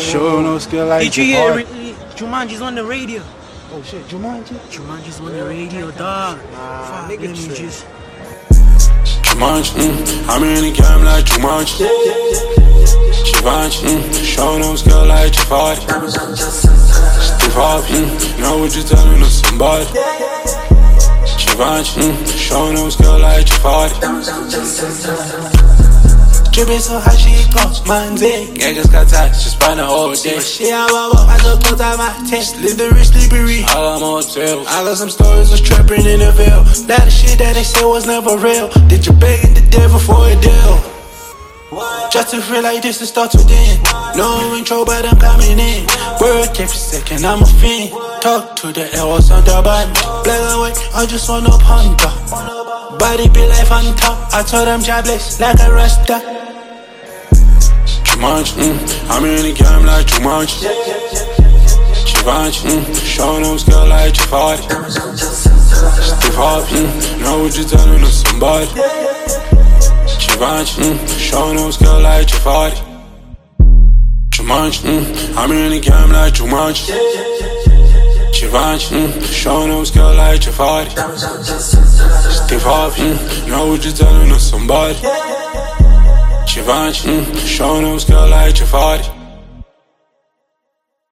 Show no skill like Did you hear Jumanji's on the radio? Oh shit, Jumanji? Jumanji's on the radio, dog. Fuck, let me just... Jumanji, I'm in the game like Jumanji. Givenchy, show no skill like Givenchy. Steve Harvey, know what you're telling to somebody. Givenchy, show no skill like Givenchy. Drippin' so high she goes Monday. Niggas got tight, just spend the whole day. Shit, I I just put out my test. Live the rich sleepery. I got motels. I got some stories was trapping in the veil. Lot of shit that they said was never real. Did you beg the devil for a deal? Just to feel like this, it starts within. No intro, but I'm coming in. Word every second, I'm a fiend. Talk to the L, what's on the button. Black and white, I just want no panda. Body be like on top. I told them jobless, like a rasta. Jumanji, I'm in the game like Jumanji. Givenchy, show no skill like Givenchy. Steve Harvey, know what you're telling to somebody. Givenchy, show no skill like Givenchy. Jumanji, I'm in the game like Jumanji. Givenchy, show no skill like Givenchy. Steve Harvey, know what you're telling to somebody. Givenchy, show no skill like Givenchy.